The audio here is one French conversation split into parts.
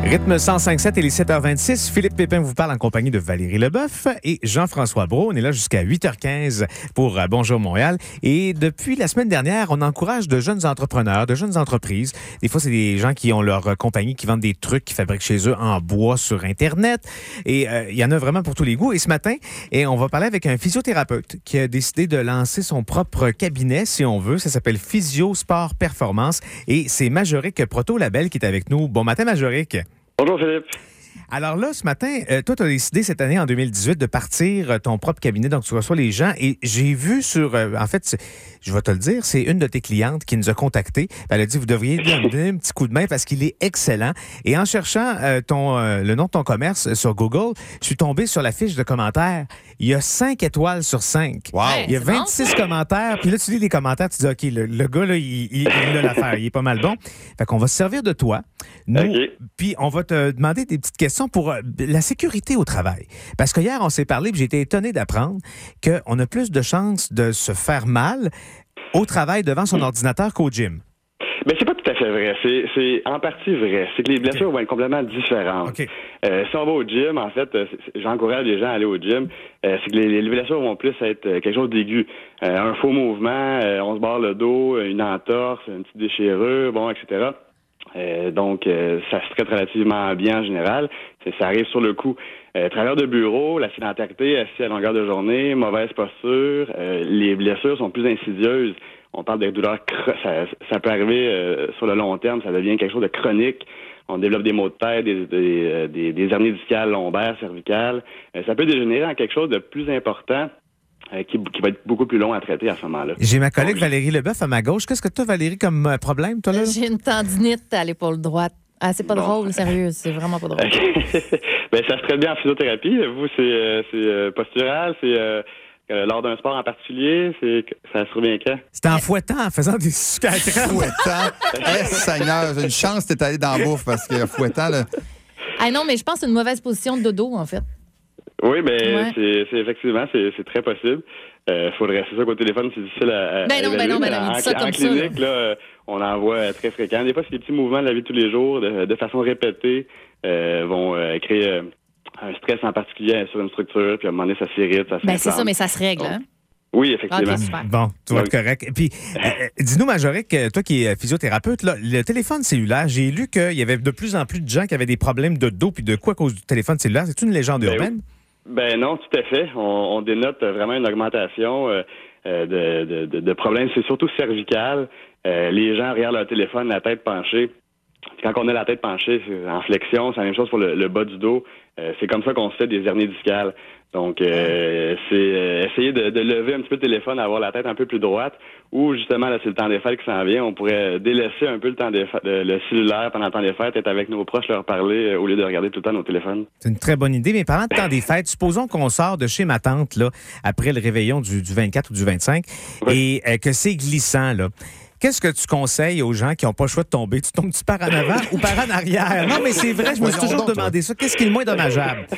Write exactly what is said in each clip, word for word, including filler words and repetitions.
Rythme cent cinq sept, il est sept heures vingt-six. Philippe Pépin vous parle en compagnie de Valérie Leboeuf et Jean-François Brault. On est là jusqu'à huit heures quinze pour euh, Bonjour Montréal. Et depuis la semaine dernière, on encourage de jeunes entrepreneurs, de jeunes entreprises. Des fois, c'est des gens qui ont leur euh, compagnie, qui vendent des trucs qu'ils fabriquent chez eux en bois sur Internet. Et euh, il y en a vraiment pour tous les goûts. Et ce matin, et on va parler avec un physiothérapeute qui a décidé de lancer son propre cabinet, si on veut. Ça s'appelle Physio Sport Performance. Et c'est Majoric Proto-Label qui est avec nous. Bon matin, Majoric. Bonjour Philippe. Alors là, ce matin, euh, toi, tu as décidé cette année, en deux mille dix-huit, de partir euh, ton propre cabinet, donc tu reçois les gens. Et j'ai vu sur... Euh, en fait, je vais te le dire, c'est une de tes clientes qui nous a contactés. Elle a dit, vous devriez lui donner un petit coup de main parce qu'il est excellent. Et en cherchant euh, ton, euh, le nom de ton commerce sur Google, je suis tombé sur la fiche de commentaires. Il y a cinq étoiles sur cinq. Wow. Il y a vingt-six bon, commentaires. Puis là, tu lis les commentaires, tu dis, OK, le, le gars, là, il, il, il a l'affaire. Il est pas mal bon. Fait qu'on va se servir de toi. Nous, okay. Puis on va te demander des petites questions pour euh, la sécurité au travail. Parce que hier, on s'est parlé, puis j'ai été étonné d'apprendre qu'on a plus de chances de se faire mal au travail devant son ordinateur qu'au gym. Mais c'est pas tout à fait vrai. C'est, c'est en partie vrai. C'est que les blessures okay. vont être complètement différentes. Okay. Euh, si on va au gym, en fait, j'encourage les gens à aller au gym. Euh, c'est que les, les blessures vont plus être quelque chose d'aigu. Euh, un faux mouvement, euh, on se barre le dos, une entorse, une petite déchirure, bon, et cetera. Euh, donc, euh, ça se traite relativement bien en général. C'est, ça arrive sur le coup. Euh, travailleurs de bureau, la sédentarité, assis à longueur de journée, mauvaise posture, euh, les blessures sont plus insidieuses. On parle de douleurs, ça, ça peut arriver euh, sur le long terme, ça devient quelque chose de chronique. On développe des maux de tête, des, des, des, des hernies discales, lombaires, cervicales. Euh, ça peut dégénérer en quelque chose de plus important. Euh, qui, qui va être beaucoup plus long à traiter à ce moment-là. J'ai ma collègue Valérie Leboeuf à ma gauche. Qu'est-ce que tu as, Valérie, comme euh, problème, toi, là? J'ai une tendinite à l'épaule droite. Ah, c'est pas bon. drôle, sérieux. C'est vraiment pas drôle. ben, ça se traite bien en physiothérapie. Vous, c'est, euh, c'est euh, postural, c'est euh, euh, lors d'un sport en particulier, c'est ça se revient quand? C'était en fouettant, en faisant des cicatrices. Fouettant. Eh, Seigneur, j'ai une chance que t'es allé dans la bouffe parce que fouettant, là... Ah non, mais je pense que c'est une mauvaise position de dodo, en fait. Oui, mais ouais. c'est, c'est effectivement, c'est, c'est très possible. Euh, faudrait, c'est sûr qu'au téléphone, c'est difficile à, à ben non, évaluer, ben non, ben non, en, ça en comme clinique, ça, là. là, on en voit très fréquent. Des fois, c'est des petits mouvements de la vie de tous les jours, de, de façon répétée, euh, vont euh, créer euh, un stress en particulier sur une structure, puis à un moment donné, ça s'irrite, ça se Ben c'est ça, mais ça se règle, hein? Oui, effectivement. Okay, bon, tu vas être correct. Puis, euh, dis-nous, Majoric, toi qui es physiothérapeute, là, le téléphone cellulaire, j'ai lu qu'il y avait de plus en plus de gens qui avaient des problèmes de dos puis de quoi à cause du téléphone cellulaire. C'est une légende ben urbaine? Oui. Ben non, tout à fait. On, on dénote vraiment une augmentation euh, de, de, de, de problèmes. C'est surtout cervical. Euh, les gens regardent leur téléphone, la tête penchée. Quand on a la tête penchée en flexion, c'est la même chose pour le, le bas du dos. Euh, c'est comme ça qu'on se fait des hernies discales. Donc, euh, c'est euh, essayer de, de lever un petit peu le téléphone, avoir la tête un peu plus droite. Ou justement, là, c'est le temps des fêtes qui s'en vient. On pourrait délaisser un peu le temps des fêtes, le cellulaire pendant le temps des fêtes, être avec nos proches, leur parler euh, au lieu de regarder tout le temps nos téléphones. C'est une très bonne idée. Mais parlant de temps des fêtes, supposons qu'on sort de chez ma tante là après le réveillon du, du vingt-quatre ou du vingt-cinq oui. et euh, que c'est glissant, là. Qu'est-ce que tu conseilles aux gens qui n'ont pas le choix de tomber? Tu tombes-tu par en avant ou par en arrière? Non, mais c'est vrai, je me suis toujours demandé ça. Qu'est-ce qui est le moins dommageable?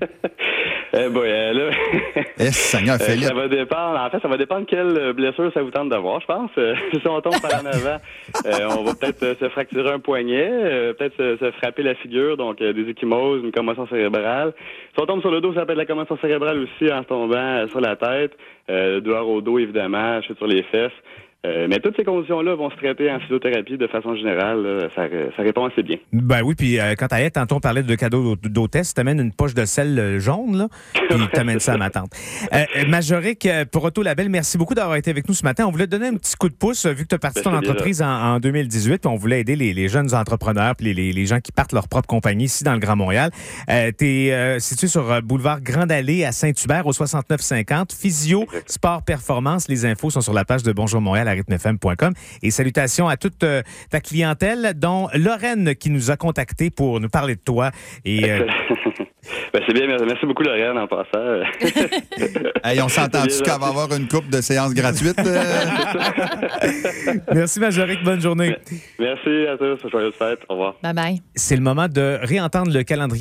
Eh ben, euh, là, eh, Seigneur, euh, ça va dépendre. En fait, ça va dépendre quelle blessure ça vous tente d'avoir, je pense. Euh, si on tombe par en avant, euh, on va peut-être euh, se fracturer un poignet, euh, peut-être se, se frapper la figure, donc euh, des ecchymoses, une commotion cérébrale. Si on tombe sur le dos, ça peut être la commotion cérébrale aussi en tombant euh, sur la tête, euh, douleur au dos évidemment, chute sur les fesses. Euh, mais toutes ces conditions-là vont se traiter en physiothérapie de façon générale. Là, ça, ça répond assez bien. Ben oui, puis euh, quand t'arrêtes, tantôt on parlait de cadeaux d'hôtesse, t'amènes une poche de sel jaune, là, puis t'amènes ça à ma tante. Euh, Majoric, pour Proto-Label, merci beaucoup d'avoir été avec nous ce matin. On voulait te donner un petit coup de pouce, vu que tu as parti ben, ton entreprise en, en deux mille dix-huit, puis on voulait aider les, les jeunes entrepreneurs, puis les, les, les gens qui partent leur propre compagnie ici dans le Grand Montréal. Euh, t'es euh, situé sur boulevard Grande Allée à Saint-Hubert au soixante-neuf cinquante. Physio, Sport Performance. Les infos sont sur la page de Bonjour Montréal à rythme f m point com. Et salutations à toute euh, ta clientèle, dont Lorraine qui nous a contactés pour nous parler de toi. Et, euh... ben, c'est bien, merci beaucoup Lorraine en passant. Hey, on s'entend-tu qu'elle va avoir une couple de séances gratuites? Euh... Merci Majoric, bonne journée. Merci à tous, joyeuse fête, au revoir. Bye bye. C'est le moment de réentendre le calendrier